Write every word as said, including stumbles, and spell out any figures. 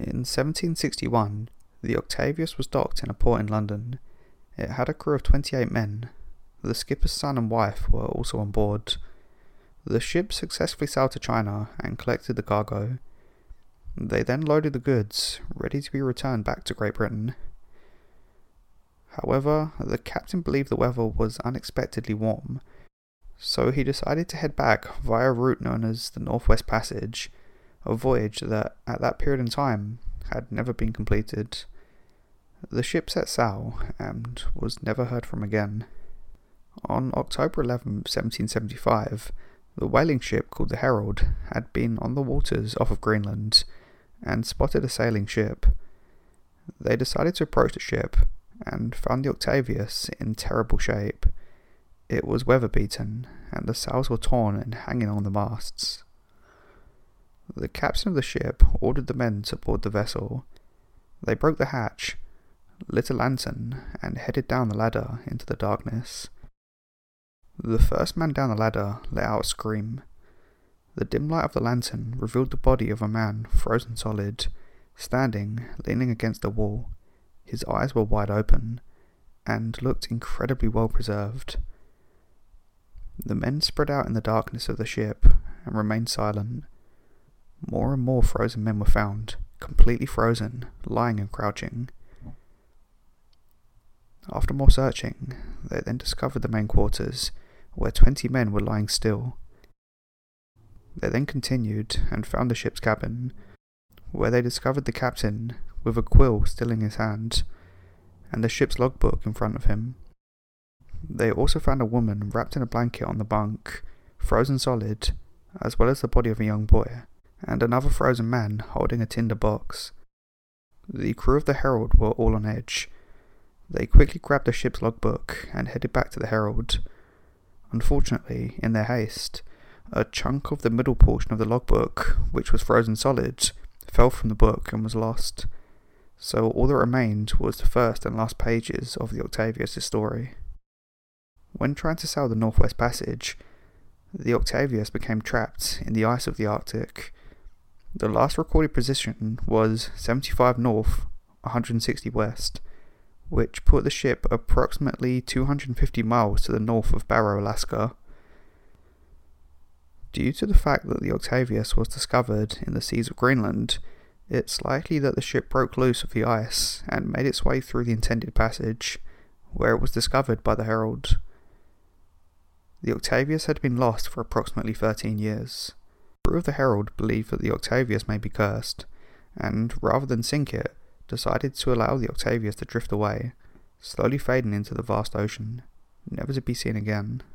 In seventeen sixty-one, the Octavius was docked in a port in London. It had a crew of twenty-eight men. The skipper's son and wife were also on board. The ship successfully sailed to China and collected the cargo. They then loaded the goods, ready to be returned back to Great Britain. However, the captain believed the weather was unexpectedly warm, so he decided to head back via a route known as the Northwest Passage, a voyage that, at that period in time, had never been completed. The ship set sail and was never heard from again. On October eleventh, seventeen seventy-five, the whaling ship called the Herald had been on the waters off of Greenland and spotted a sailing ship. They decided to approach the ship and found the Octavius in terrible shape. It was weather-beaten, and the sails were torn and hanging on the masts. The captain of the ship ordered the men to board the vessel. They broke the hatch, lit a lantern, and headed down the ladder into the darkness. The first man down the ladder let out a scream. The dim light of the lantern revealed the body of a man frozen solid, standing, leaning against the wall. His eyes were wide open, and looked incredibly well preserved. The men spread out in the darkness of the ship, and remained silent. More and more frozen men were found, completely frozen, lying and crouching. After more searching, they then discovered the main quarters, where twenty men were lying still. They then continued and found the ship's cabin, where they discovered the captain with a quill still in his hand, and the ship's logbook in front of him. They also found a woman wrapped in a blanket on the bunk, frozen solid, as well as the body of a young boy, and another frozen man holding a tinder box. The crew of the Herald were all on edge. They quickly grabbed the ship's logbook and headed back to the Herald. Unfortunately, in their haste, a chunk of the middle portion of the logbook, which was frozen solid, fell from the book and was lost, so all that remained was the first and last pages of the Octavius' story. When trying to sail the Northwest Passage, the Octavius became trapped in the ice of the Arctic. The last recorded position was seventy-five north, one hundred sixty west, which put the ship approximately two hundred fifty miles to the north of Barrow, Alaska. Due to the fact that the Octavius was discovered in the seas of Greenland, it's likely that the ship broke loose of the ice and made its way through the intended passage, where it was discovered by the Herald. The Octavius had been lost for approximately thirteen years. The crew of the Herald believed that the Octavius may be cursed, and rather than sink it, decided to allow the Octavius to drift away, slowly fading into the vast ocean, never to be seen again.